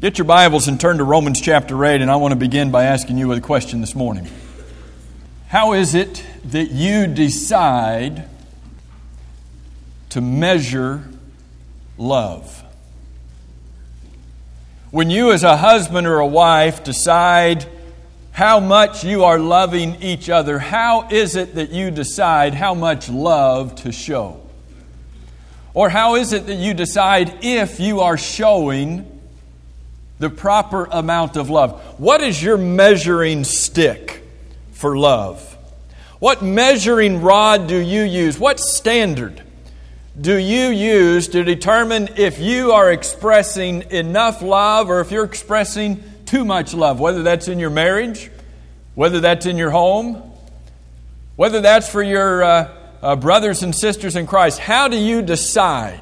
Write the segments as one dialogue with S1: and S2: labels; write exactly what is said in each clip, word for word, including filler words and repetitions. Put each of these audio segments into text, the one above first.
S1: Get your Bibles and turn to Romans chapter eight, and I want to begin by asking you a question this morning. How is it that you decide to measure love? When you as a husband or a wife decide how much you are loving each other, how is it that you decide how much love to show? Or how is it that you decide if you are showing the proper amount of love? What is your measuring stick for love? What measuring rod do you use? What standard do you use to determine if you are expressing enough love or if you're expressing too much love? Whether that's in your marriage, whether that's in your home, whether that's for your uh, uh, brothers and sisters in Christ. How do you decide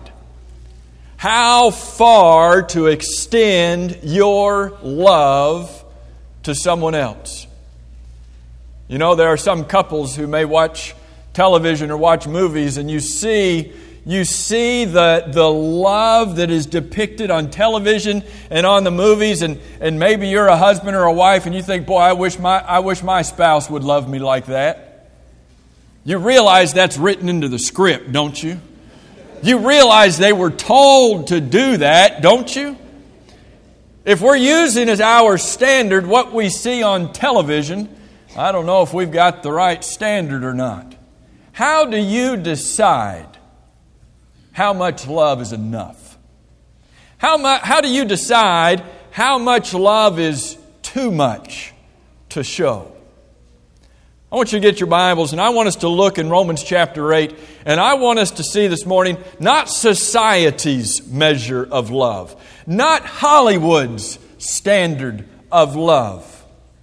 S1: how far to extend your love to someone else? You know, there are some couples who may watch television or watch movies, and you see you see the, the love that is depicted on television and on the movies, and, and maybe you're a husband or a wife and you think, boy, I wish my I wish my spouse would love me like that. You realize that's written into the script, don't you? You realize they were told to do that, don't you? If we're using as our standard what we see on television, I don't know if we've got the right standard or not. How do you decide how much love is enough? How mu- How do you decide how much love is too much to show? I want you to get your Bibles, and I want us to look in Romans chapter eight, and I want us to see this morning not society's measure of love, not Hollywood's standard of love.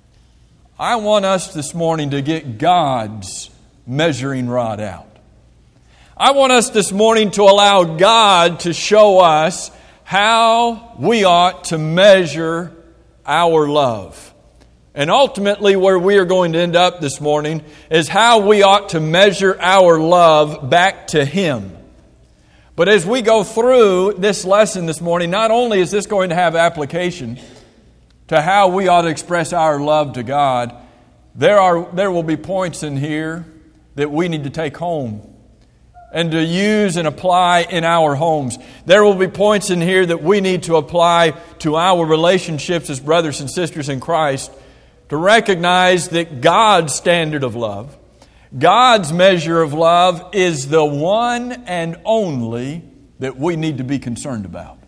S1: I want us this morning to get God's measuring rod out. I want us this morning to allow God to show us how we ought to measure our love. And ultimately, where we are going to end up this morning is how we ought to measure our love back to Him. But as we go through this lesson this morning, not only is this going to have application to how we ought to express our love to God, there are there will be points in here that we need to take home and to use and apply in our homes. There will be points in here that we need to apply to our relationships as brothers and sisters in Christ, to recognize that God's standard of love, God's measure of love is the one and only that we need to be concerned about.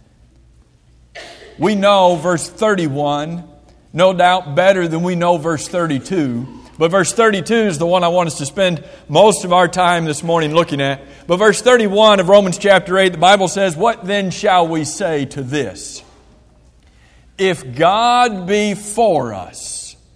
S1: We know verse thirty-one, no doubt better than we know verse thirty-two. But verse thirty-two is the one I want us to spend most of our time this morning looking at. But verse thirty-one of Romans chapter eight, the Bible says, "What then shall we say to this? If God be for us,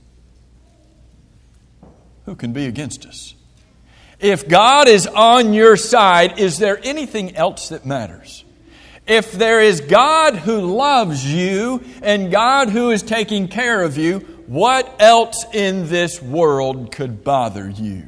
S1: who can be against us?" If God is on your side, is there anything else that matters? If there is God who loves you and God who is taking care of you, what else in this world could bother you?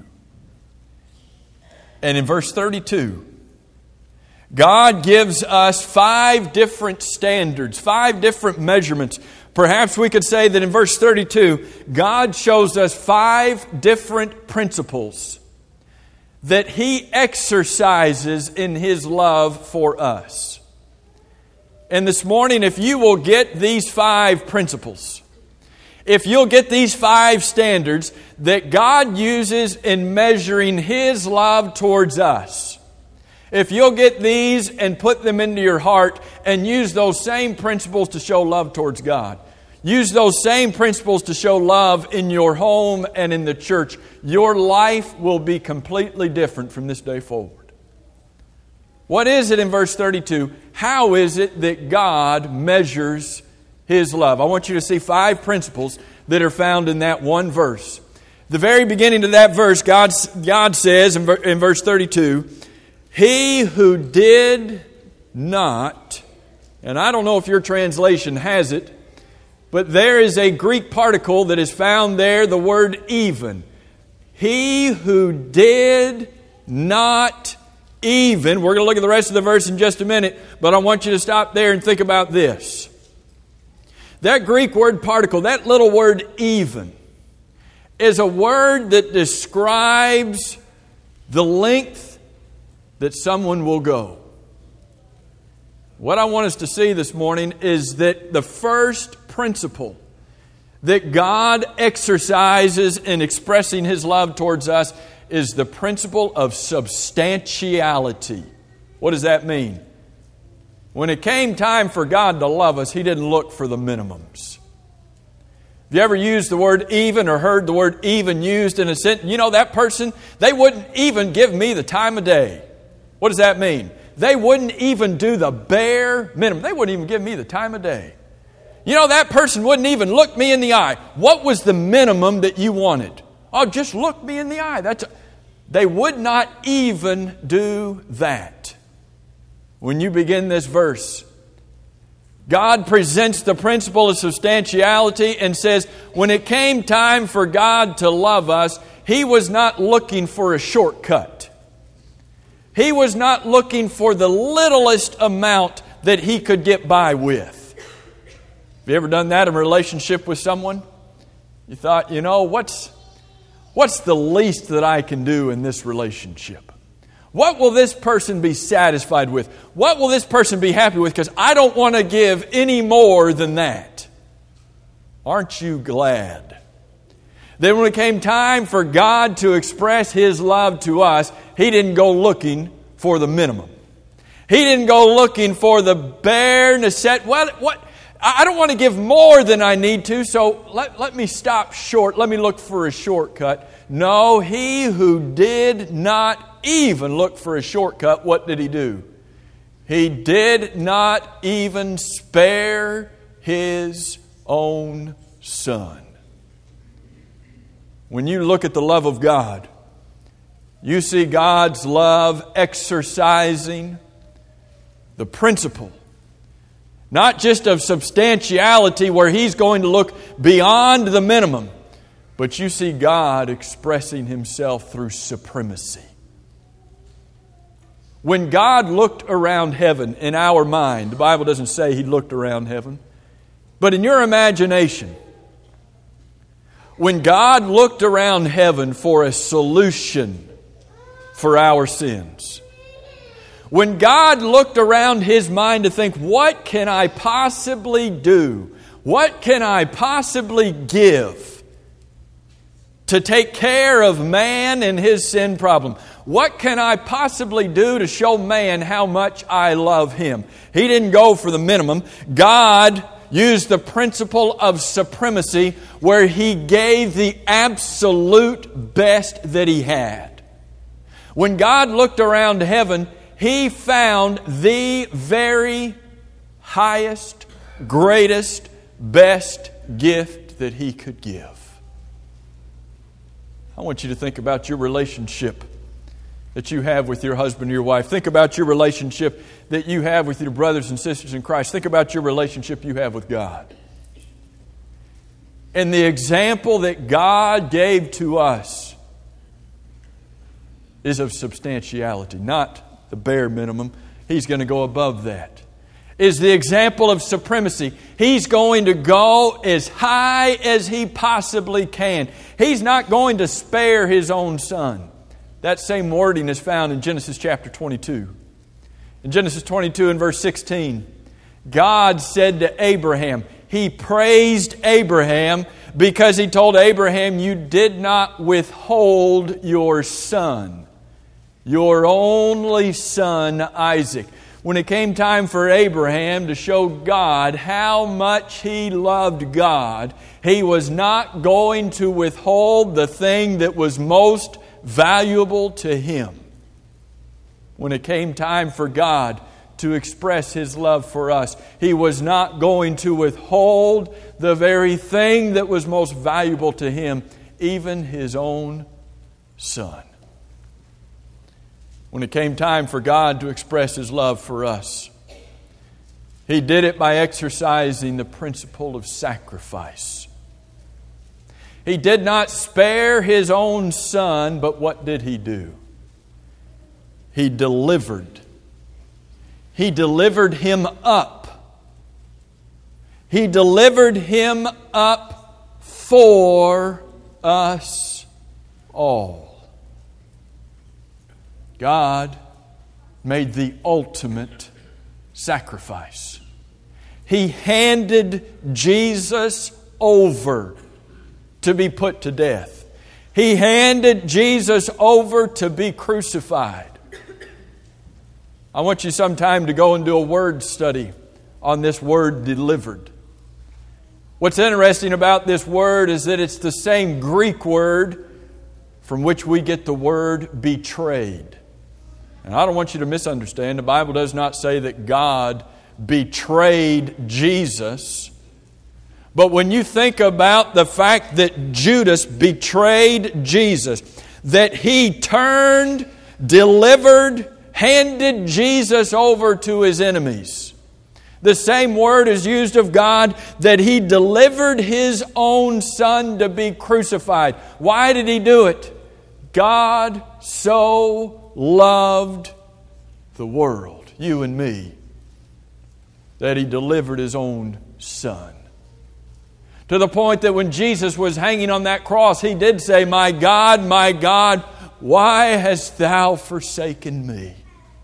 S1: And in verse thirty-two, God gives us five different standards, five different measurements. Perhaps we could say that in verse thirty-two, God shows us five different principles that He exercises in His love for us. And this morning, if you will get these five principles, if you'll get these five standards that God uses in measuring His love towards us, if you'll get these and put them into your heart and use those same principles to show love towards God, use those same principles to show love in your home and in the church, your life will be completely different from this day forward. What is it in verse thirty-two? How is it that God measures His love? I want you to see five principles that are found in that one verse. The very beginning of that verse, God, God says in, in verse thirty-two, "He who did not," and I don't know if your translation has it, but there is a Greek particle that is found there, the word even. He who did not even. We're going to look at the rest of the verse in just a minute, but I want you to stop there and think about this. That Greek word particle, that little word even, is a word that describes the length that someone will go. What I want us to see this morning is that the first principle that God exercises in expressing His love towards us is the principle of substantiality. What does that mean? When it came time for God to love us, He didn't look for the minimums. Have you ever used the word even or heard the word even used in a sentence? You know, that person, they wouldn't even give me the time of day. What does that mean? They wouldn't even do the bare minimum. They wouldn't even give me the time of day. You know, that person wouldn't even look me in the eye. What was the minimum that you wanted? Oh, just look me in the eye. That's a, they would not even do that. When you begin this verse, God presents the principle of substantiality and says, when it came time for God to love us, He was not looking for a shortcut. He was not looking for the littlest amount that He could get by with. Have you ever done that in a relationship with someone? You thought, you know, what's, what's the least that I can do in this relationship? What will this person be satisfied with? What will this person be happy with? Because I don't want to give any more than that. Aren't you glad? Then when it came time for God to express His love to us, He didn't go looking for the minimum. He didn't go looking for the bare necessity. What, what? I don't want to give more than I need to, so let, let me stop short. Let me look for a shortcut. No, He who did not even look for a shortcut, what did He do? He did not even spare His own Son. When you look at the love of God, you see God's love exercising the principle, not just of substantiality where He's going to look beyond the minimum, but you see God expressing Himself through supremacy. When God looked around heaven in our mind, the Bible doesn't say He looked around heaven, but in your imagination, when God looked around heaven for a solution for our sins, when God looked around His mind to think, what can I possibly do? What can I possibly give to take care of man and his sin problem? What can I possibly do to show man how much I love him? He didn't go for the minimum. God used the principle of supremacy where He gave the absolute best that He had. When God looked around heaven, He found the very highest, greatest, best gift that He could give. I want you to think about your relationship that you have with your husband or your wife. Think about your relationship that you have with your brothers and sisters in Christ. Think about your relationship you have with God. And the example that God gave to us is of substantiality, not the bare minimum. He's going to go above that. Is the example of supremacy. He's going to go as high as He possibly can. He's not going to spare His own Son. That same wording is found in Genesis chapter twenty-two. In Genesis twenty-two and verse sixteen, God said to Abraham, He praised Abraham because He told Abraham, you did not withhold your son, your only son Isaac. When it came time for Abraham to show God how much he loved God, he was not going to withhold the thing that was most valuable to him. When it came time for God to express His love for us, He was not going to withhold the very thing that was most valuable to Him, even His own Son. When it came time for God to express His love for us, He did it by exercising the principle of sacrifice. He did not spare His own Son, but what did He do? He delivered. He delivered Him up. He delivered Him up for us all. God made the ultimate sacrifice. He handed Jesus over to be put to death. He handed Jesus over to be crucified. I want you sometime to go and do a word study on this word delivered. What's interesting about this word is that it's the same Greek word from which we get the word betrayed. And I don't want you to misunderstand. The Bible does not say that God betrayed Jesus. But when you think about the fact that Judas betrayed Jesus, that he turned, delivered, handed Jesus over to his enemies. The same word is used of God, that He delivered His own Son to be crucified. Why did He do it? God so loved the world, you and me, that He delivered His own Son. To the point that when Jesus was hanging on that cross, He did say, "My God, my God, why hast Thou forsaken me?"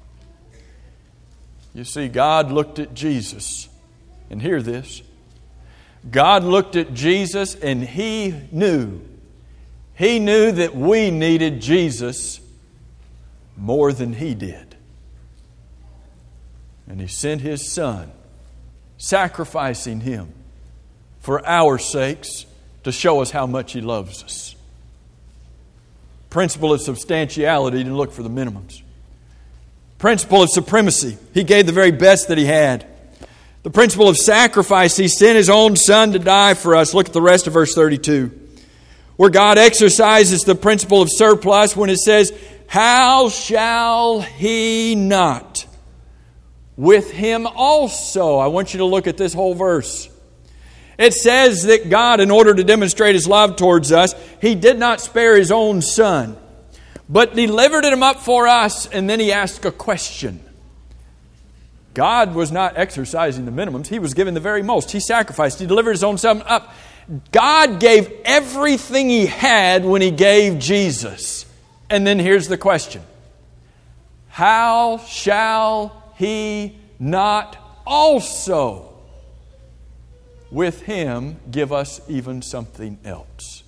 S1: You see, God looked at Jesus, and hear this. God looked at Jesus and He knew, He knew that we needed Jesus more than He did. And He sent His Son, sacrificing Him for our sakes to show us how much He loves us. Principle of substantiality, He didn't look for the minimums. Principle of supremacy, He gave the very best that He had. The principle of sacrifice, He sent His own Son to die for us. Look at the rest of verse thirty-two. Where God exercises the principle of surplus when it says, "How shall He not with Him also?" I want you to look at this whole verse. It says that God, in order to demonstrate His love towards us, He did not spare His own Son, but delivered Him up for us. And then He asked a question. God was not exercising the minimums. He was giving the very most. He sacrificed. He delivered His own Son up. God gave everything He had when He gave Jesus. And then here's the question. How shall He not also with Him give us even something else?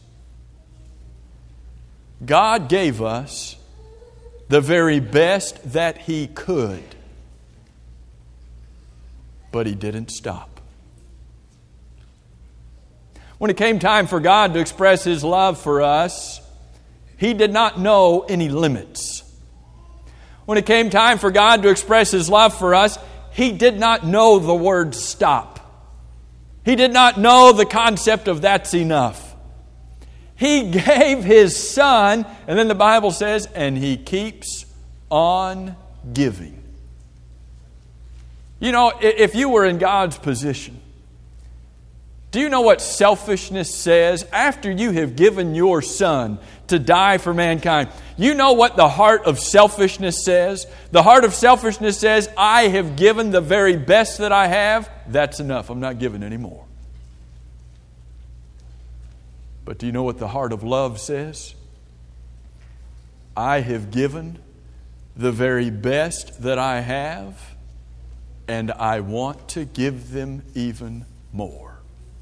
S1: God gave us the very best that He could, but He didn't stop. When it came time for God to express His love for us, He did not know any limits. When it came time for God to express His love for us, He did not know the word stop. He did not know the concept of that's enough. He gave His Son, and then the Bible says, and He keeps on giving. You know, if you were in God's position, do you know what selfishness says? After you have given your Son to die for mankind, you know what the heart of selfishness says? The heart of selfishness says, I have given the very best that I have. That's enough. I'm not giving any more. But do you know what the heart of love says? I have given the very best that I have, and I want to give them even more.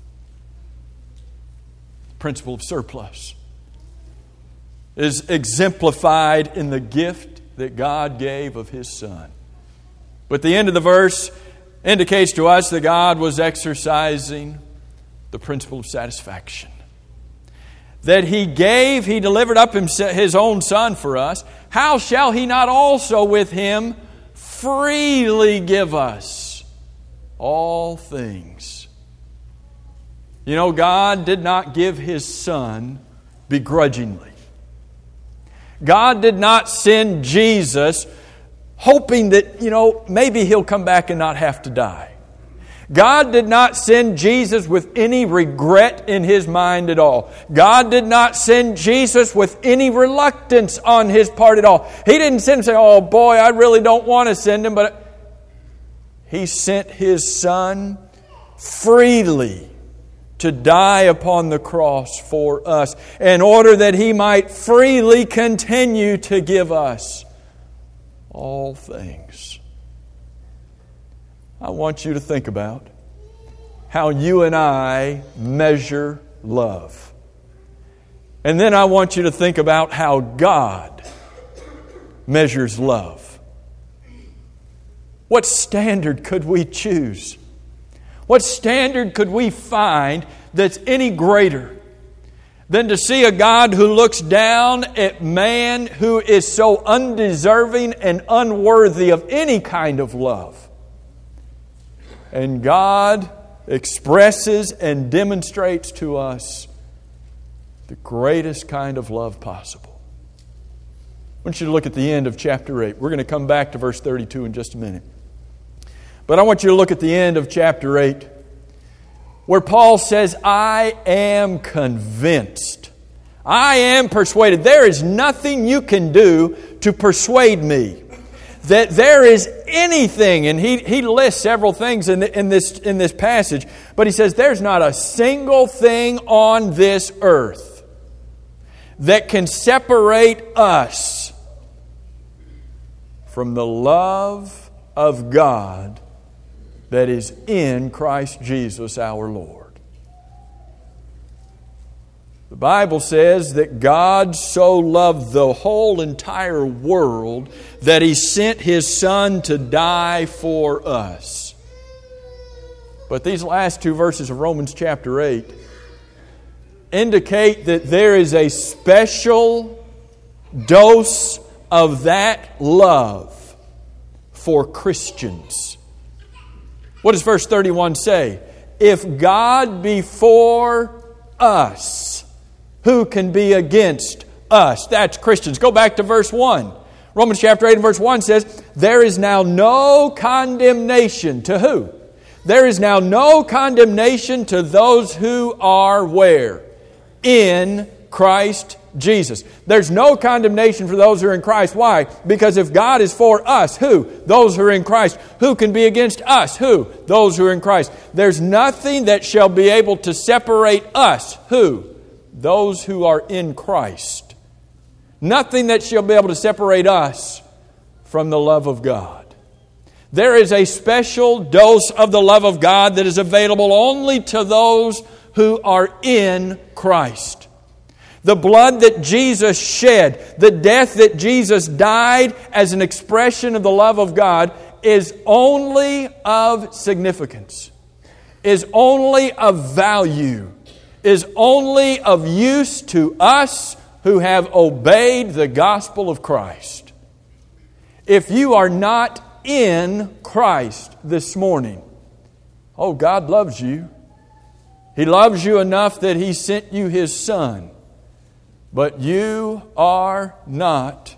S1: The principle of surplus is exemplified in the gift that God gave of His Son. But the end of the verse indicates to us that God was exercising the principle of satisfaction. That He gave, He delivered up His own Son for us. How shall He not also with Him freely give us all things? You know, God did not give His Son begrudgingly. God did not send Jesus hoping that, you know, maybe He'll come back and not have to die. God did not send Jesus with any regret in His mind at all. God did not send Jesus with any reluctance on His part at all. He didn't send Him and say, oh boy, I really don't want to send Him. But He sent His Son freely to die upon the cross for us, in order that He might freely continue to give us all things. I want you to think about how you and I measure love. And then I want you to think about how God measures love. What standard could we choose? What standard could we find that's any greater than to see a God who looks down at man who is so undeserving and unworthy of any kind of love? And God expresses and demonstrates to us the greatest kind of love possible. I want you to look at the end of chapter eight. We're going to come back to verse thirty-two in just a minute. But I want you to look at the end of chapter eight, where Paul says, I am convinced. I am persuaded. There is nothing you can do to persuade me that there is anything, and he, he lists several things in, the, in, this, in this passage, but he says there's not a single thing on this earth that can separate us from the love of God that is in Christ Jesus our Lord. The Bible says that God so loved the whole entire world that He sent His Son to die for us. But these last two verses of Romans chapter eight indicate that there is a special dose of that love for Christians. What does verse thirty-one say? If God be for us, who can be against us? That's Christians. Go back to verse one. Romans chapter eight and verse one says, there is now no condemnation to who? There is now no condemnation to those who are where? In Christ Jesus. There's no condemnation for those who are in Christ. Why? Because if God is for us, who? Those who are in Christ. Who can be against us? Who? Those who are in Christ. There's nothing that shall be able to separate us. Who? Those who are in Christ. Nothing that shall be able to separate us from the love of God. There is a special dose of the love of God that is available only to those who are in Christ. The blood that Jesus shed, the death that Jesus died as an expression of the love of God is only of significance, is only of value, is only of use to us who have obeyed the gospel of Christ. If you are not in Christ this morning, oh, God loves you. He loves you enough that He sent you His Son. But you are not,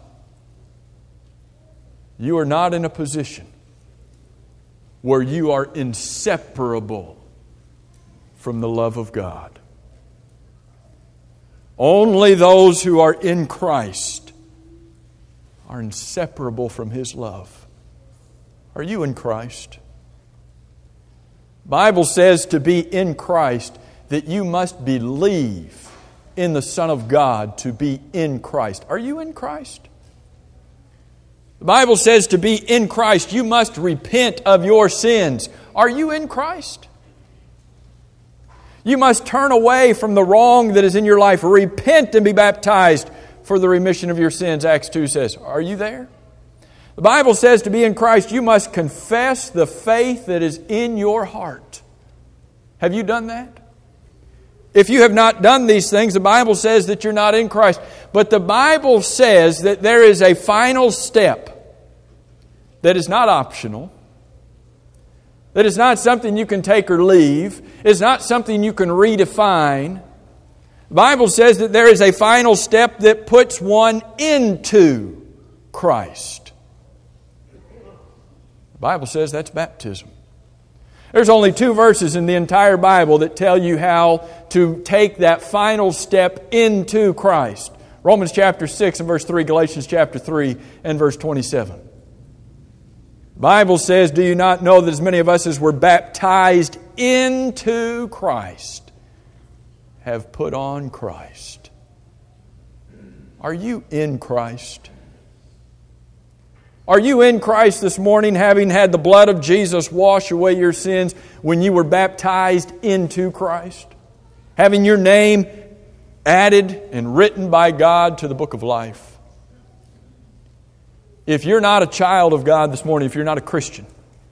S1: you are not in a position where you are inseparable from the love of God. Only those who are in Christ are inseparable from His love. Are you in Christ? The Bible says to be in Christ that you must believe in the Son of God to be in Christ. Are you in Christ? The Bible says to be in Christ, you must repent of your sins. Are you in Christ? You must turn away from the wrong that is in your life. Repent and be baptized for the remission of your sins, Acts two says. Are you there? The Bible says to be in Christ, you must confess the faith that is in your heart. Have you done that? If you have not done these things, the Bible says that you're not in Christ. But the Bible says that there is a final step that is not optional, that is not something you can take or leave, it's not something you can redefine. The Bible says that there is a final step that puts one into Christ. The Bible says that's baptism. There's only two verses in the entire Bible that tell you how to take that final step into Christ. Romans chapter six and verse three, Galatians chapter three and verse twenty-seven. The Bible says, do you not know that as many of us as were baptized into Christ have put on Christ. Are you in Christ? Are you in Christ this morning, having had the blood of Jesus wash away your sins when you were baptized into Christ? Having your name added and written by God to the book of life? If you're not a child of God this morning, if you're not a Christian,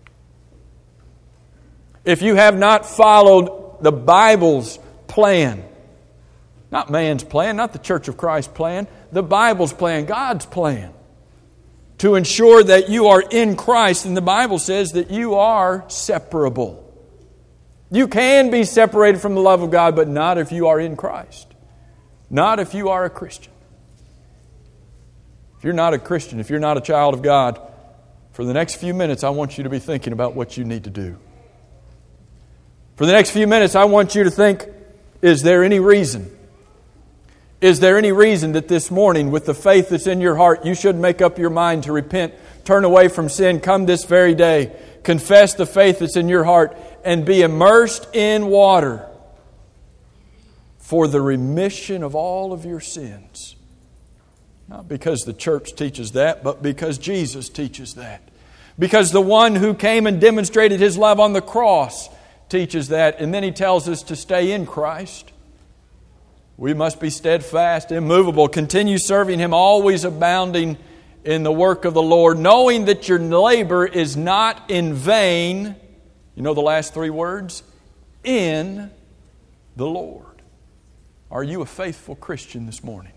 S1: if you have not followed the Bible's plan, not man's plan, not the Church of Christ plan, the Bible's plan, God's plan, to ensure that you are in Christ, and the Bible says that you are separable. You can be separated from the love of God, but not if you are in Christ. Not if you are a Christian. If you're not a Christian, if you're not a child of God, for the next few minutes I want you to be thinking about what you need to do. For the next few minutes I want you to think, is there any reason? Is there any reason that this morning, with the faith that's in your heart, you should make up your mind to repent, turn away from sin, come this very day, confess the faith that's in your heart, and be immersed in water for the remission of all of your sins? Not because the church teaches that, but because Jesus teaches that. Because the one who came and demonstrated His love on the cross teaches that. And then He tells us to stay in Christ. We must be steadfast, immovable, continue serving Him, always abounding in the work of the Lord, knowing that your labor is not in vain. You know the last three words? In the Lord. Are you a faithful Christian this morning?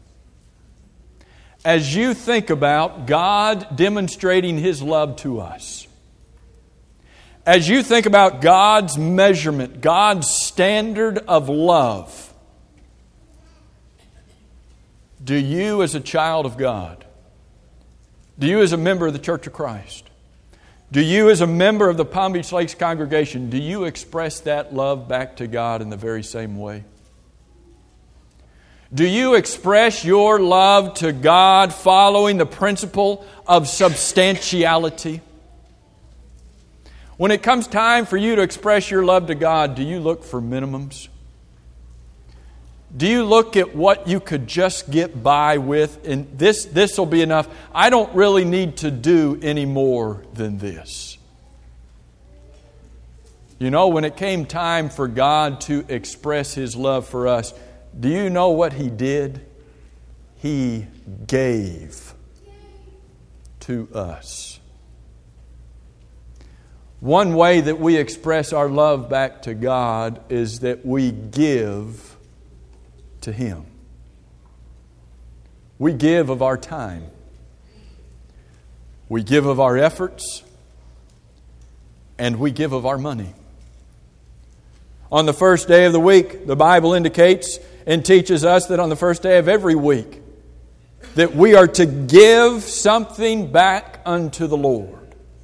S1: As you think about God demonstrating His love to us, as you think about God's measurement, God's standard of love, do you as a child of God, do you as a member of the Church of Christ, do you as a member of the Palm Beach Lakes congregation, do you express that love back to God in the very same way? Do you express your love to God following the principle of substantiality? When it comes time for you to express your love to God, do you look for minimums? Do you look at what you could just get by with, and this this will be enough? I don't really need to do any more than this. You know, when it came time for God to express His love for us, do you know what He did? He gave to us. One way that we express our love back to God is that we give to Him. We give of our time. We give of our efforts. And we give of our money. On the first day of the week, the Bible indicates and teaches us that on the first day of every week, that we are to give something back unto the Lord.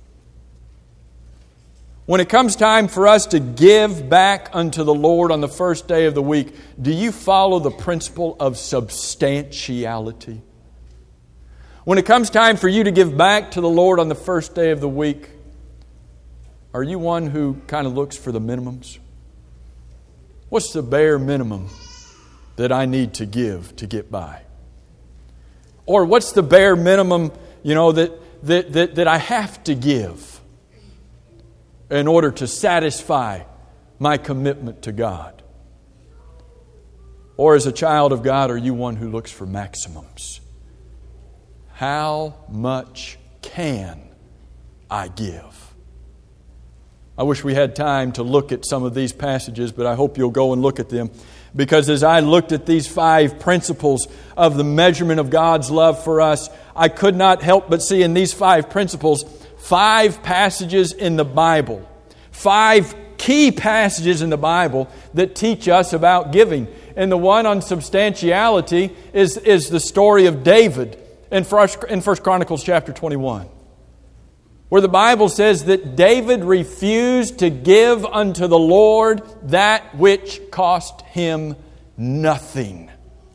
S1: When it comes time for us to give back unto the Lord on the first day of the week, do you follow the principle of substantiality? When it comes time for you to give back to the Lord on the first day of the week, are you one who kind of looks for the minimums? What's the bare minimum that I need to give to get by? Or what's the bare minimum, you know, that that that, that I have to give in order to satisfy my commitment to God? Or as a child of God, are you one who looks for maximums? How much can I give? I wish we had time to look at some of these passages, but I hope you'll go and look at them. Because as I looked at these five principles of the measurement of God's love for us, I could not help but see in these five principles five passages in the Bible, five key passages in the Bible that teach us about giving. And the one on substantiality is, is the story of David in First, in First Chronicles chapter twenty-one, where the Bible says that David refused to give unto the Lord that which cost him nothing.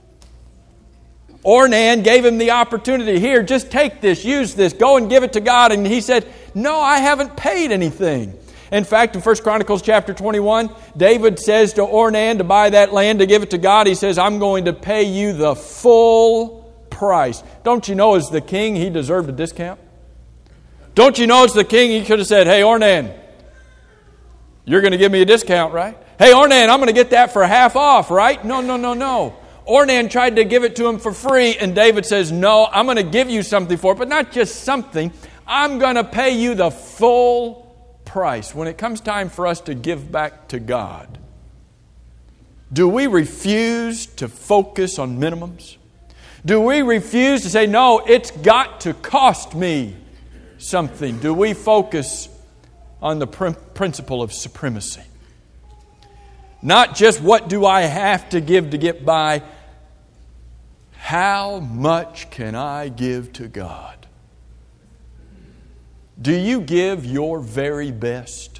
S1: Ornan gave him the opportunity. Here, just take this, use this, go and give it to God. And he said, no, I haven't paid anything. In fact, in First Chronicles chapter twenty-one, David says to Ornan to buy that land, to give it to God. He says, I'm going to pay you the full price. Don't you know as the king he deserved a discount? Don't you know as the king he could have said, hey Ornan, you're going to give me a discount, right? Hey Ornan, I'm going to get that for half off, right? No, no, no, no. Ornan tried to give it to him for free, and David says, no, I'm going to give you something for it, but not just something. I'm going to pay you the full price. When it comes time for us to give back to God, do we refuse to focus on minimums? Do we refuse to say, no, it's got to cost me something? Do we focus on the pr- principle of supremacy? Not just what do I have to give to get by. How much can I give to God? Do you give your very best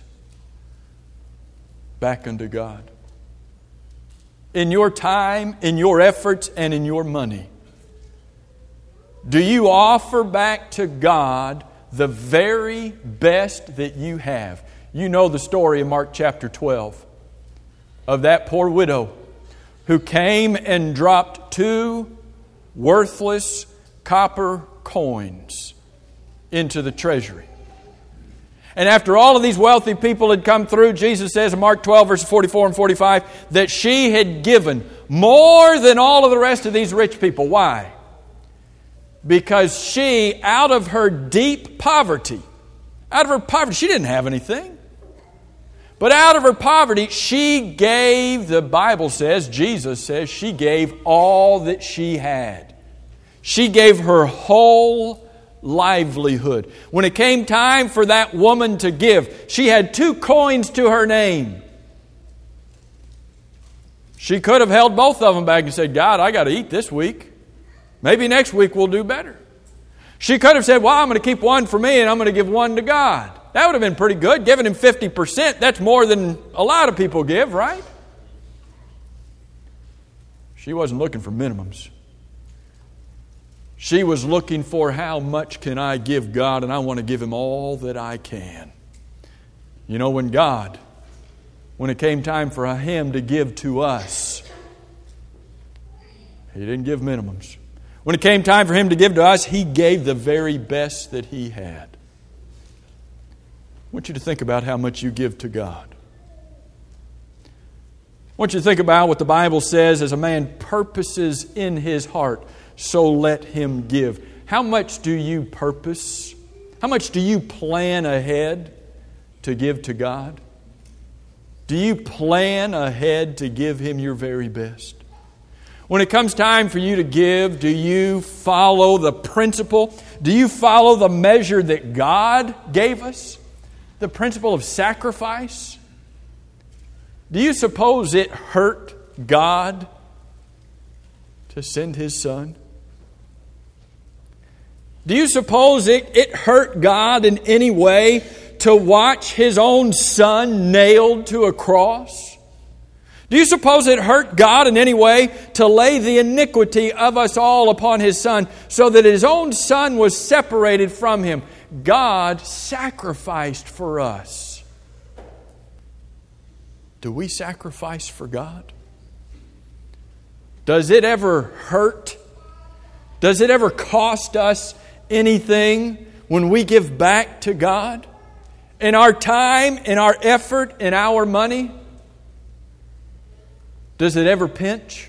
S1: back unto God? In your time, in your efforts, and in your money. Do you offer back to God the very best that you have? You know the story in Mark chapter twelve of that poor widow who came and dropped two worthless copper coins into the treasury. And after all of these wealthy people had come through, Jesus says in Mark twelve, verses forty-four and forty-five, that she had given more than all of the rest of these rich people. Why? Because she, out of her deep poverty, out of her poverty, she didn't have anything. But out of her poverty, she gave, the Bible says, Jesus says, she gave all that she had. She gave her whole livelihood. When it came time for that woman to give, she had two coins to her name. She could have held both of them back and said, God, I got to eat this week. Maybe next week we'll do better. She could have said, well, I'm going to keep one for me and I'm going to give one to God. That would have been pretty good. Giving him fifty percent, that's more than a lot of people give, right? She wasn't looking for minimums. She was looking for how much can I give God, and I want to give Him all that I can. You know, when God, when it came time for Him to give to us, He didn't give minimums. When it came time for Him to give to us, He gave the very best that He had. I want you to think about how much you give to God. I want you to think about what the Bible says, as a man purposes in his heart, so let him give. How much do you purpose? How much do you plan ahead to give to God? Do you plan ahead to give Him your very best? When it comes time for you to give, do you follow the principle? Do you follow the measure that God gave us? The principle of sacrifice? Do you suppose it hurt God to send His Son? Do you suppose it, it hurt God in any way to watch His own Son nailed to a cross? Do you suppose it hurt God in any way to lay the iniquity of us all upon His Son, so that His own Son was separated from Him? God sacrificed for us. Do we sacrifice for God? Does it ever hurt? Does it ever cost us anything when we give back to God? In our time, in our effort, in our money? Does it ever pinch?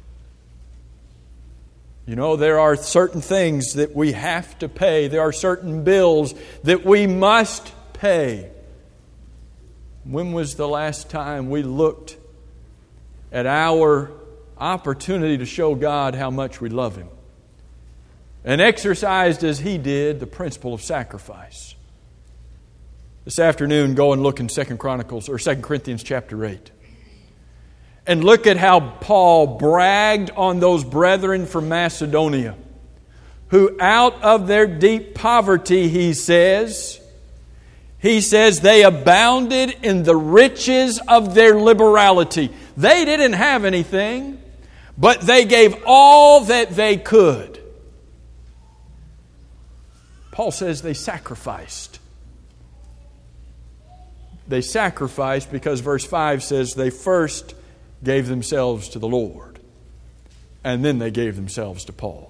S1: You know, there are certain things that we have to pay. There are certain bills that we must pay. When was the last time we looked at our opportunity to show God how much we love Him and exercised, as He did, the principle of sacrifice? This afternoon, go and look in Second Chronicles or Second Corinthians chapter eight. And look at how Paul bragged on those brethren from Macedonia, who out of their deep poverty, he says, he says they abounded in the riches of their liberality. They didn't have anything, but they gave all that they could. Paul says they sacrificed. they sacrificed because verse five says they first gave themselves to the Lord, and then they gave themselves to Paul.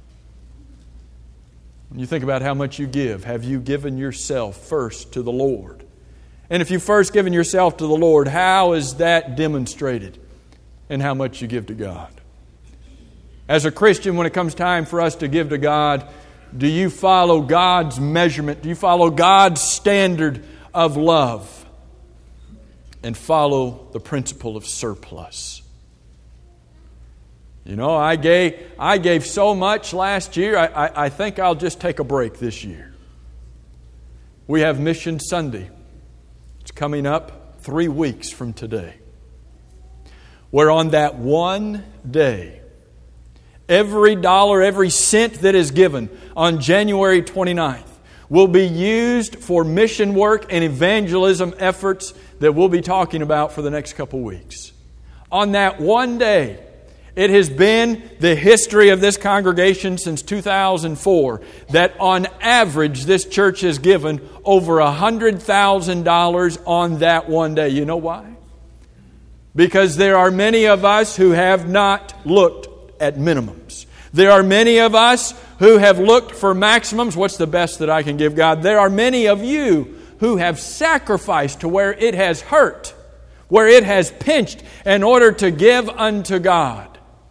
S1: When you think about how much you give, have you given yourself first to the Lord? And if you've first given yourself to the Lord, how is that demonstrated in how much you give to God? As a Christian, when it comes time for us to give to God, do you follow God's measurement? Do you follow God's standard of love? And follow the principle of surplus? You know, I gave I gave so much last year, I, I, I think I'll just take a break this year. We have Mission Sunday. It's coming up three weeks from today. Where on that one day, every dollar, every cent that is given on January twenty-ninth will be used for mission work and evangelism efforts that we'll be talking about for the next couple weeks. On that one day, it has been the history of this congregation since two thousand four that on average this church has given over one hundred thousand dollars on that one day. You know why? Because there are many of us who have not looked at minimums. There are many of us who have looked for maximums. What's the best that I can give God? There are many of you who have sacrificed to where it has hurt, where it has pinched in order to give unto God.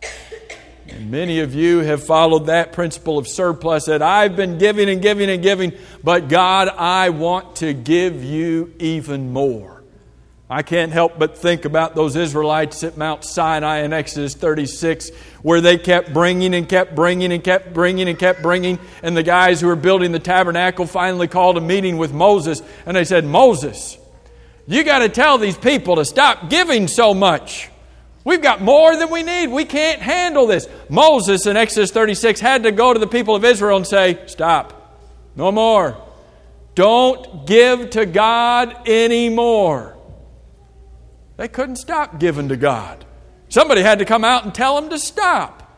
S1: And many of you have followed that principle of surplus, that I've been giving and giving and giving, but God, I want to give you even more. I can't help but think about those Israelites at Mount Sinai in Exodus thirty-six, where they kept bringing and kept bringing and kept bringing and kept bringing. And the guys who were building the tabernacle finally called a meeting with Moses, and they said, Moses, you got to tell these people to stop giving so much. We've got more than we need. We can't handle this. Moses in Exodus thirty-six had to go to the people of Israel and say, stop. No more. Don't give to God anymore. They couldn't stop giving to God. Somebody had to come out and tell them to stop.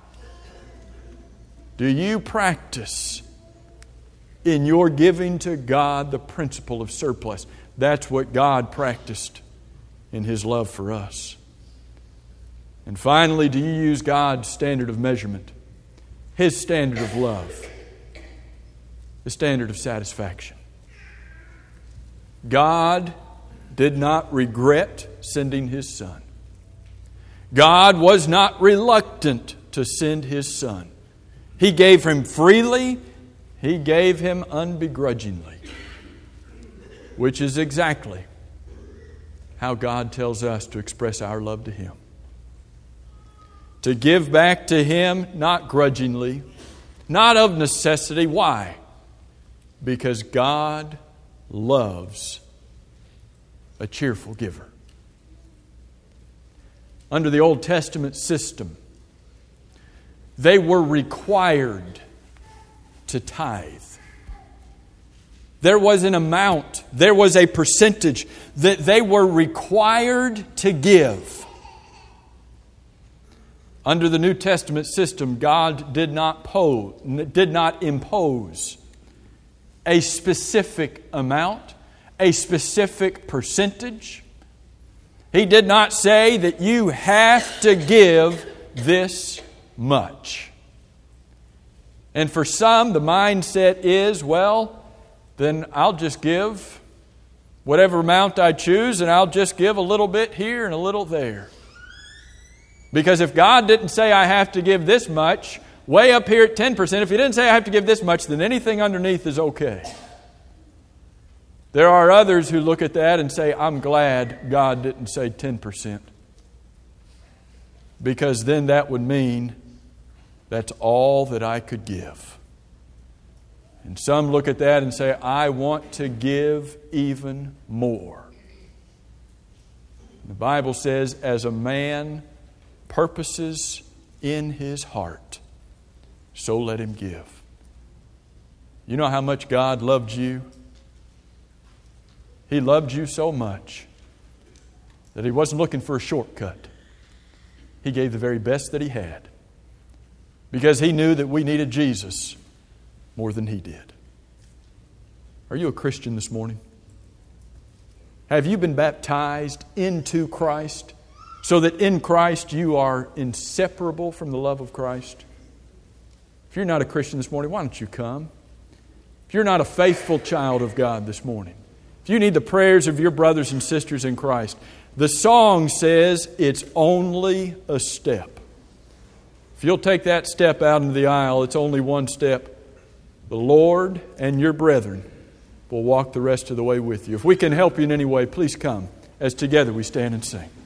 S1: Do you practice in your giving to God the principle of surplus? That's what God practiced in His love for us. And finally, do you use God's standard of measurement, His standard of love, the standard of satisfaction? God did not regret sending His Son. God was not reluctant to send His Son. He gave Him freely. He gave Him unbegrudgingly, which is exactly how God tells us to express our love to Him. To give back to Him, not grudgingly, not of necessity. Why? Because God loves a cheerful giver. Under the Old Testament system, they were required to tithe. There was an amount, there was a percentage that they were required to give. Under the New Testament system, God did not pose, did not impose a specific amount, a specific percentage. He did not say that you have to give this much. And for some, the mindset is, well, then I'll just give whatever amount I choose, and I'll just give a little bit here and a little there. Because if God didn't say I have to give this much, way up here at ten percent, if He didn't say I have to give this much, then anything underneath is okay. There are others who look at that and say, I'm glad God didn't say ten percent. Because then that would mean that's all that I could give. And some look at that and say, I want to give even more. The Bible says, as a man purposes in his heart, so let him give. You know how much God loved you? He loved you so much that He wasn't looking for a shortcut. He gave the very best that He had, because He knew that we needed Jesus more than He did. Are you a Christian this morning? Have you been baptized into Christ so that in Christ you are inseparable from the love of Christ? If you're not a Christian this morning, why don't you come? If you're not a faithful child of God this morning, if you need the prayers of your brothers and sisters in Christ, the song says it's only a step. If you'll take that step out into the aisle, it's only one step. The Lord and your brethren will walk the rest of the way with you. If we can help you in any way, please come as together we stand and sing.